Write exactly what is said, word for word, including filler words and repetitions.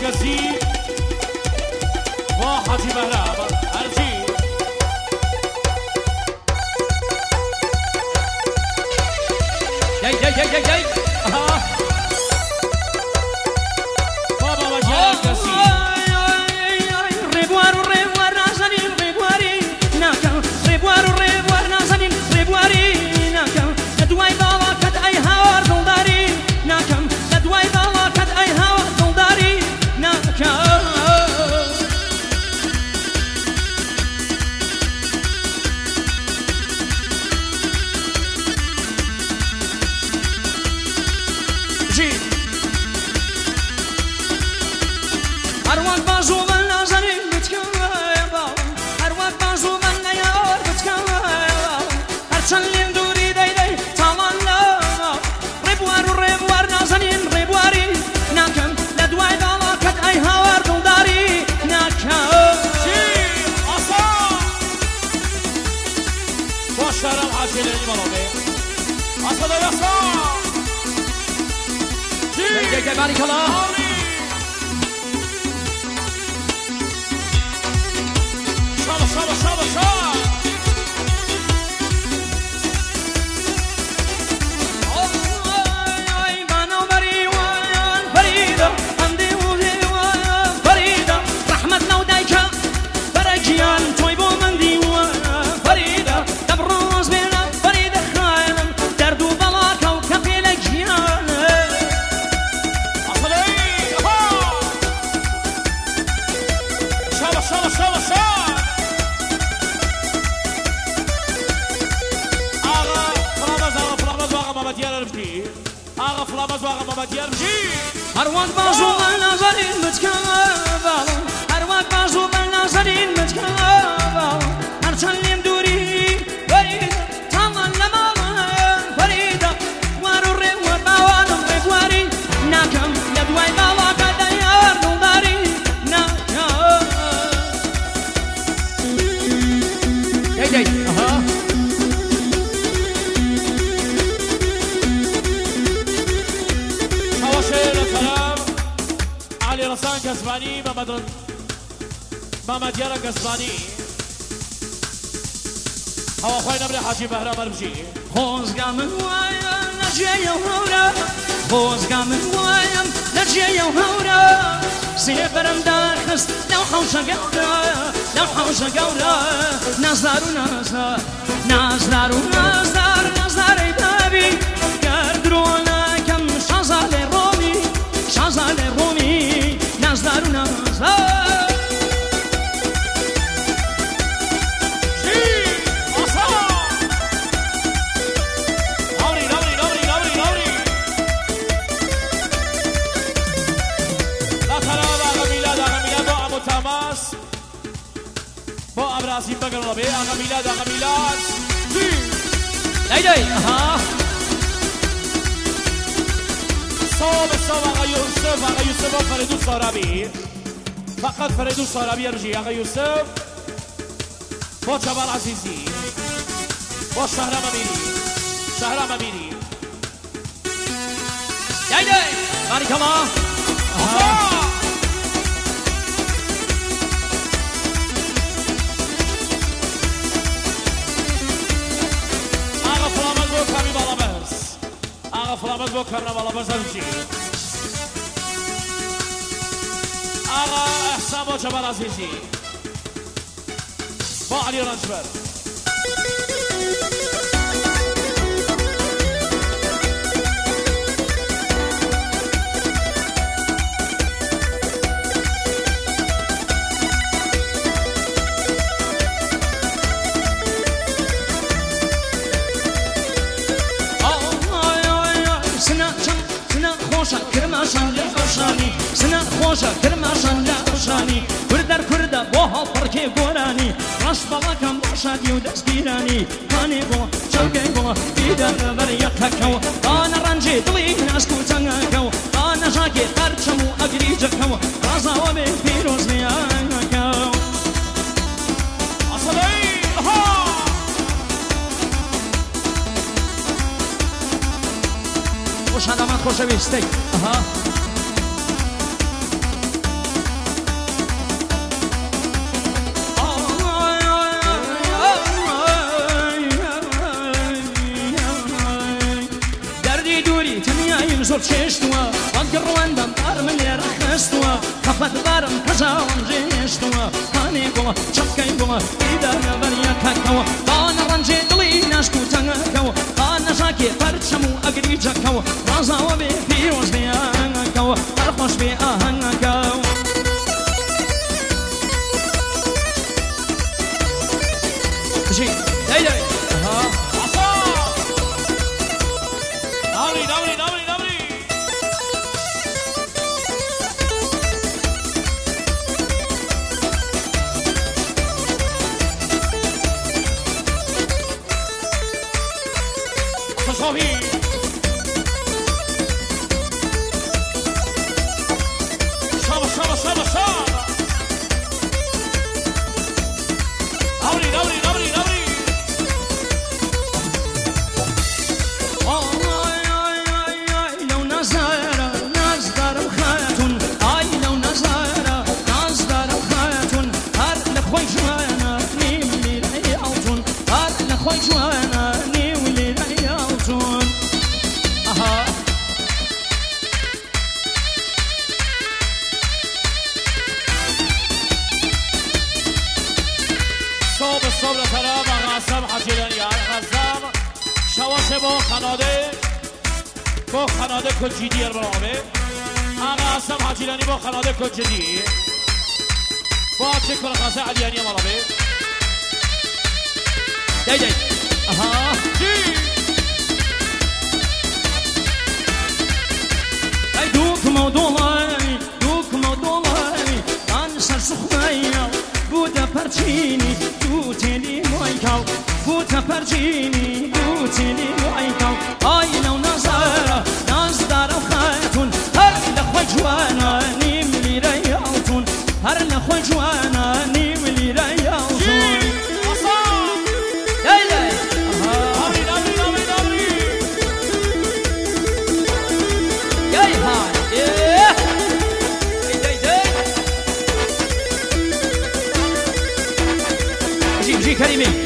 مرکزی با حاجی بهرام ارجی یای یای یای یای یای بابا وجه مرکزی ریبوارو ریبوار نازنین ریبواری ناکم ریبوارو ریبوار نازنین ریبواری ناکم لدوای بالا کد ای هوار دلداری ناکم لدوای بالا کد ای هوار دلداری ناکم جی هر وقت بازو من نازنین بتکم هر وقت بازو من نیار بتکم هر چند لیم دوری دی دی تامان لا ریبوار و ریبوار نازنین ریبواری ناکم لدوای بالا کد ای هوار دلداری ناکم جی آسا با شهرام حاجی لیلی مالابه آسا داری آسا یای یای یای باریکلا شابا شابا شابا شابا ای بنابری وان فریدا حمدی وزی وان فریدا رحمت نودایکا برکیان توی بو من دیوان فریدا دبروز بینا فریدا خاینم درد و بلا کوكب لکیان اصلی ها شابا شابا شابا شابا آقا فلامز آقا فلامز آقا محمد یار رفتی آقا فلامز آقا محمد یار رفتی هر وقت بازو من نازنین بتکم هر وقت بازو من نازنین بتکم هر چند لیم دوری فریدا تامان لمامان فریدا وارو ریوار باوانم ریواری ناکم لدوای بالا کد ای هوار دلداری ناکم یای یای آها شواشیر سلام علی رسان کسبانی محمد رز محمد یار کسبانی هوا خواه نبری حاجی بهرام اربجی خۆزگا من وایە لەجێیە و هەورە خۆزگا من وایم لەجێیە و هەورە سێبەرم داخست لەو حەوشە گەورە لەو حەوشە گەورە نازدار و نازدار نازدار و نازدار نازدارەی بابی گەردرۆنەکەم شازادەی ڕۆمی شازادەی ڕۆمی نازدار و نازدار جی آسا نوری نوری نوری نوری نوری لا تراب آقا میلاد آقا میلاد با عمو تماس با ابراسیم بگر ربی آقا میلاد آقا میلاد جی دای دای آها صوب صوب آقا یوسف آقا یوسف و فریدو سارابی فقط فریدو سارابی ارجی آقا یوسف با جبال عزیزی با شهرام امیری شهرام امیری دای دای باریکلا آها آقا فلامز بو کمی بالا برس آقا فلامز بو کمی بالا برس ارجی آقا احسان با جبال عزیزی با علی رنجبر کرماشان لەشانی سنە خۆشە کرماشان لەشانی کوردەر کووردە بۆ هەڵپڕکێ گۆرانی ڕاست بەڵاکەم بۆ شادی و دەستگیرانی پانێ بۆ چەوکەی بۆ دیدەبەر یەکەکەوە ئانە ڕەنجێ دڵی ناسک و جەنگەکەوە ئانە ژاکێ قەرچەم و ئەگری جەکەوە ڕازاوە بێ پیرۆزنیانەکەو ئەسەڵەی ها خۆشادەمان خۆشەویستەی ئەها زۆر چێشتووە ئەگەڕوەندەم دار من لێرە خستووە خەفەت دارم کەزاوم ژێشتووە خانێ بووە چەپکەی بووە دیدارە بەریەکەکەوە خانە ڕەنجێ دڵی ناشک و تەنگەکەوە خانە ژاکێ پەرچەم و ئەگری جەکەوە ڕازاوە بێ پیرۆز بێ ئاهەنگەکەوە هەر خۆش بێ ئاهەنگەکەوە بژی دەی دەی ناوری ناوری ناوری ناوری صافي شابا شابا شابا شابا ناوري ناوري ناوري ناوري لو نزارة نزدار خاتون آي لو نزارة نزدار خاتون هر لخوي جوانا نيولي رياوتون هر لخوي جوانا نيولي رياوتون أها صوب صوب لطرف غصب حجیلانی غصب شواش با خناده با خناده کل جدی برامه غصب حجیلانی با خناده کل جدی با چکل غصب علیانی مرامه دی دی أها جی أي دوك موضوعي دوك موضوعي عن سرسخمية بودا برجيني بوتيني مويكاو بودا برجيني بوتيني مويكاو آي لو نزارة نزدار خاتون هر لخوي جوانا نيملي رياوتون هر لخوي جوانا نيملي رياوتون كريمي